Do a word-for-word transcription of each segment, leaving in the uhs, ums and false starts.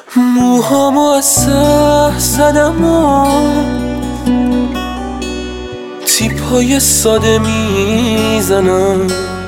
موهامو از سه زدم و تیپای ساده میزنم،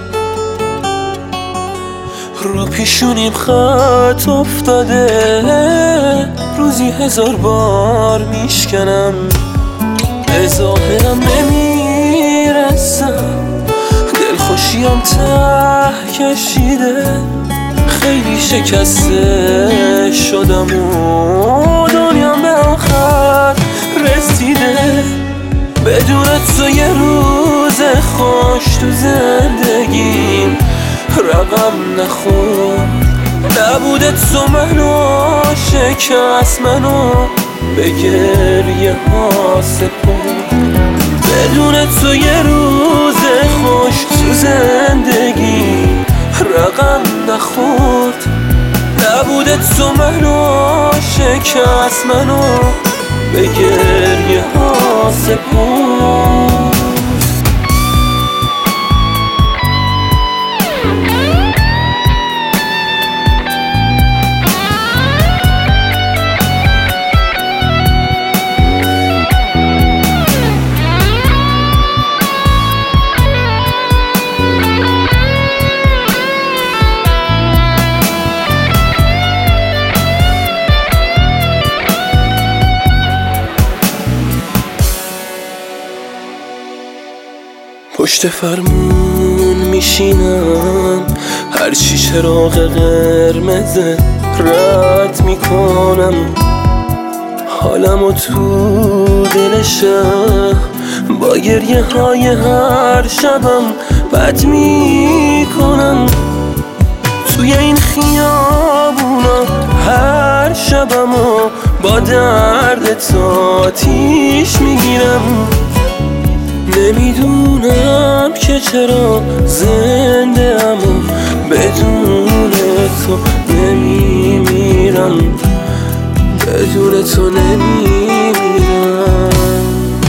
رو پیشونیم خط افتاده، روزی هزار بار میشکنم، به ظاهرم نمیرسم، دلخوشیم ته کشیده، خیلی شکسته شدم و دنیام به آخر رسیده. بدون تو یه روز خوش تو زندگیم رقم نخورد، نبود تو منو شکست، منو به گریه ها سپرد. بدون تو یه روز خوش تو زندگیم رقم نخورد، نبود تو منو شکست، منو به گریه ها سپرد. پشت فرمون میشینم، هرچی چراغ قرمز رد میکنم، حالمو تو دل شب با گریه های هر شبم بد میکنم. توی این خیابونا هر شبمو با درد تا آتیش میگیرم، نمیدونم که چرا زنده امو بدون تو نمیمیرم، بدون تو نمیمیرم.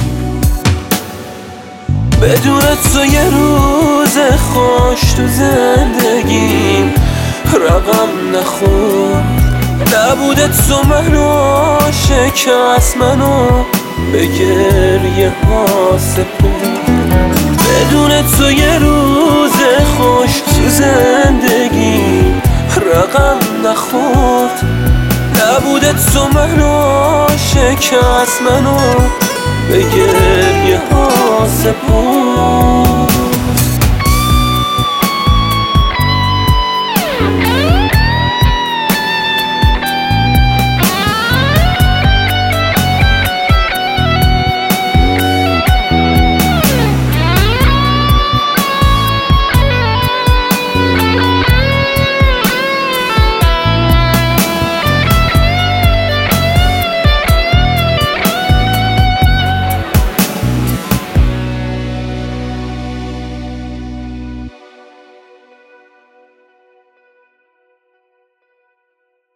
بدون تو یه روز خوش تو زندگیم رقم نخورد، نبود تو منو شکست، منو به گریه ها سپرد. بدون تو یه روز خوش تو زندگی رقم نخورد، نبود تو منو شکست، منو به گریه ها سپرد.